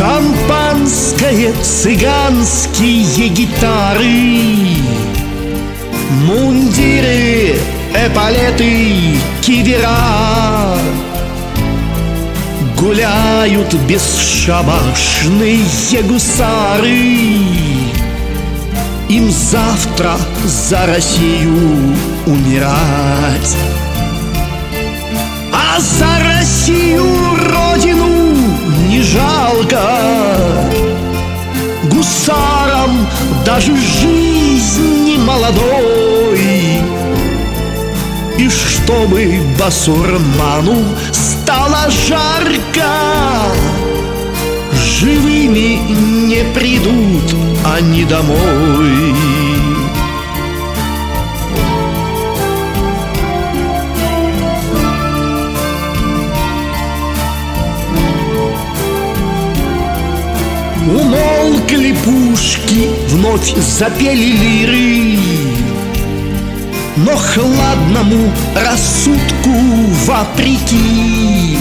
Шампанское, цыганские гитары, мундиры, эполеты, кивера. Гуляют бесшабашные гусары. Им завтра за Россию умирать. А за Россию, родину, не жалко. Гусарам даже жизни молодой. И чтобы басурману стало жарко, живыми не придут они домой. Умолкли пушки, вновь запели лиры, но хладному рассудку вопреки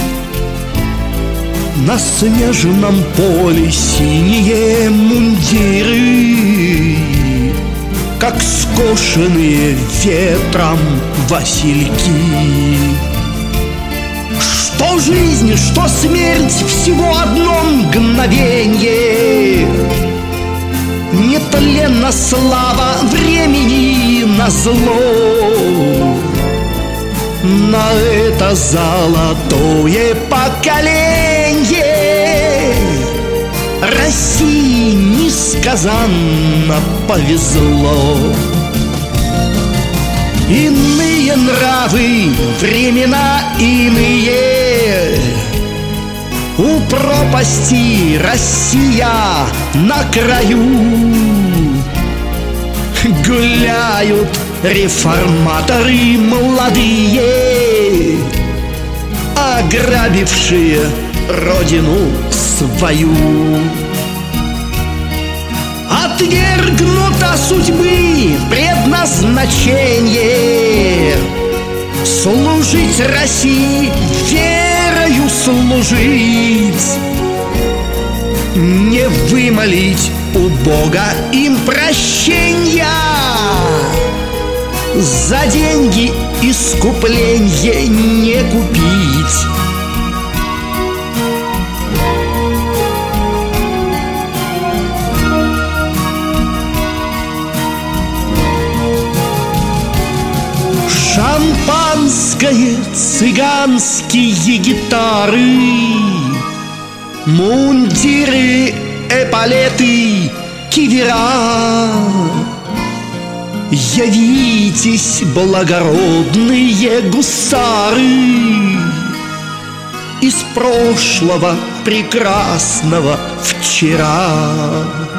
на снежном поле синие мундиры, как скошенные ветром васильки. Что жизнь, что смерть, всего одно мгновенье. Нетленна слава времени назло на это золотое поколенье. России несказанно повезло. Иные нравы, времена иные. У пропасти Россия на краю. Гуляют реформаторы молодые, ограбившие родину свою. Отвергнуто судьбы предназначение служить России, верою служить, не вымолить у Бога им прощения. За деньги искупление не купить. Шампанское, цыганские гитары, мундиры, эполеты, кивера. Явитесь, благородные гусары, из прошлого прекрасного вчера.